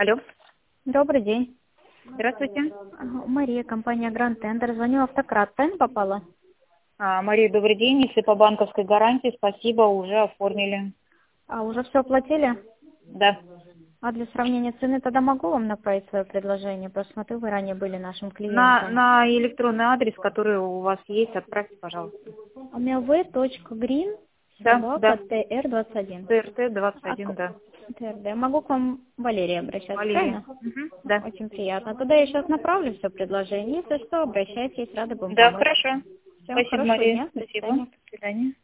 Алло, Добрый день. здравствуйте. Мария, компания Grand Tender. Звоню Автократ. Правильно попала? Мария, добрый день. Если по банковской гарантии, спасибо, уже оформили. А уже все оплатили? Да. А для сравнения цены тогда могу вам направить свое предложение? Просто смотрю, вы ранее были нашим На, клиентом. на электронный адрес, который у вас есть, отправьте, пожалуйста. Да. mlv.green@tr21. А ТРТ-21, да. ТРД. Могу к вам Валерия обращаться, Валерия. правильно? Да. Очень приятно. Тогда я сейчас направлю все предложение. Если что, обращайтесь, рады будем Да, помочь. хорошо. Всем Спасибо, хорошего Мария. дня. До Спасибо. свидания. До свидания.